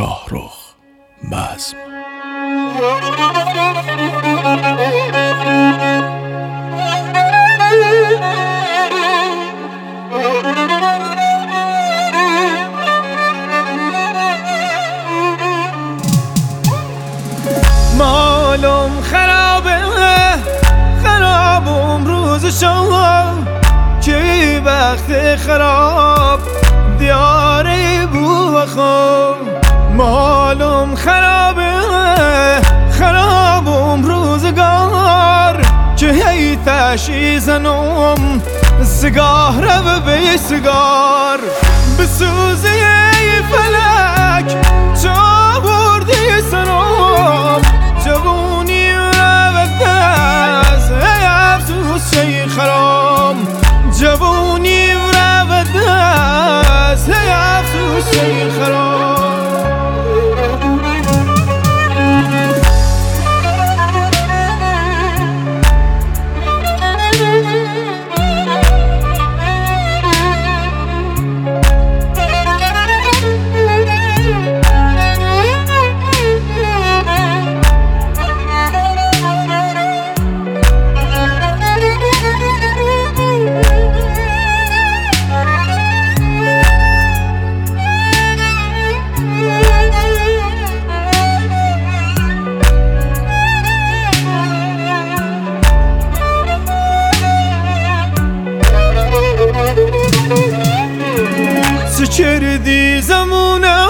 شاهرخ بزم. مالم خرابه خرابم روز شام که وقت خراب دیاره بو خام. مالم خرابه خرابم روزگار که هی تشی زنم سگاه رو به سگار بسوزه فلک چا بردی سرم جوونی رو دست ای افسوس شی خرام. جوونی رو دست ای افسوس شی خرام. کردی زمونه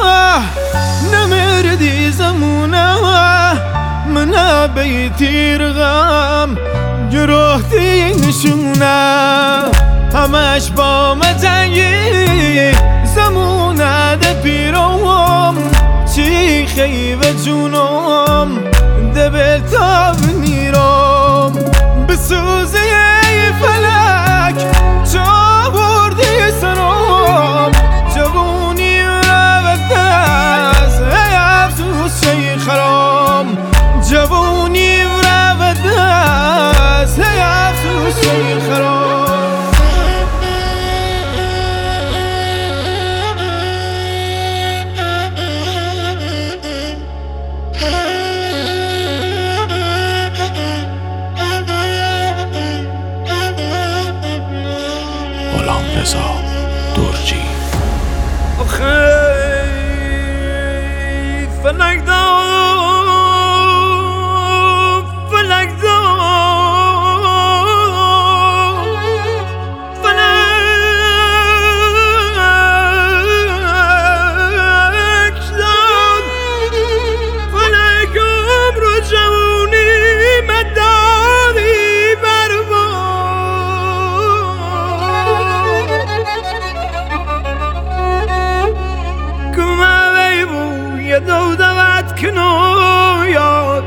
نمردی زمونه من بیتیر غم گروهتی نشونه همش با متنگی زمونه ده پیروم چی خیوه جونم ده بلتاب نیرم بسوزه فلک چا بردی سرم. جوونی رو دست ای افسوس شی خرام. جوونی رو دست ای افسوس شی خرام. غلامرضا درجی. فلک دار فلک دار فلک دار فلکم رو جوونی مداری یه دو دوت کنو یاد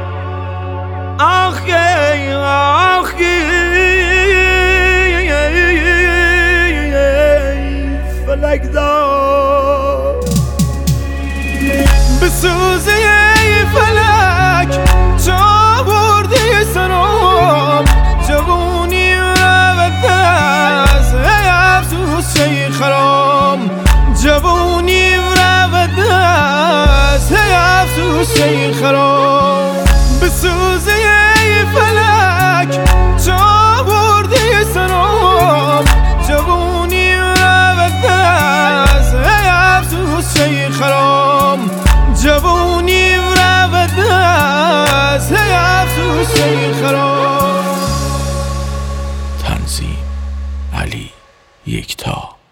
آخی آخی فلک دار بسوزه فلک چا بردی سرم. جوونی رو دست ای افسوس شی خرام. جوونی رو دست ای افسوس شی خرام. بسوزه فلک چا بردی سرم. جوونی رو دست ای افسوس شی خرام. جوونی رو دست ای افسوس شی خرام. تنظیم علی یکتا.